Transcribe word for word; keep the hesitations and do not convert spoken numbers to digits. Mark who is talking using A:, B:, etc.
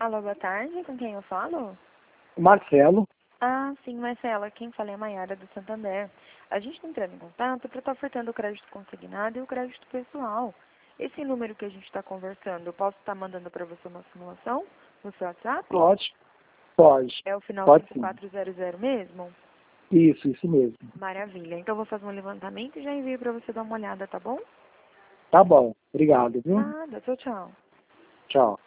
A: Alô, boa tarde, com quem eu falo?
B: Marcelo.
A: Ah, sim, Marcela, quem fala é a Maiara do Santander. A gente está entrando em contato para estar ofertando o crédito consignado e o crédito pessoal. Esse número que a gente está conversando, eu posso estar mandando para você uma simulação no seu WhatsApp?
B: Pode, pode.
A: É o final
B: Pode
A: cinco
B: sim.
A: quatro zero zero mesmo?
B: Isso, isso mesmo.
A: Maravilha. Então eu vou fazer um levantamento e já envio para você dar uma olhada, tá bom?
B: Tá bom. Obrigado, viu?
A: Nada, tchau, tchau.
B: Tchau.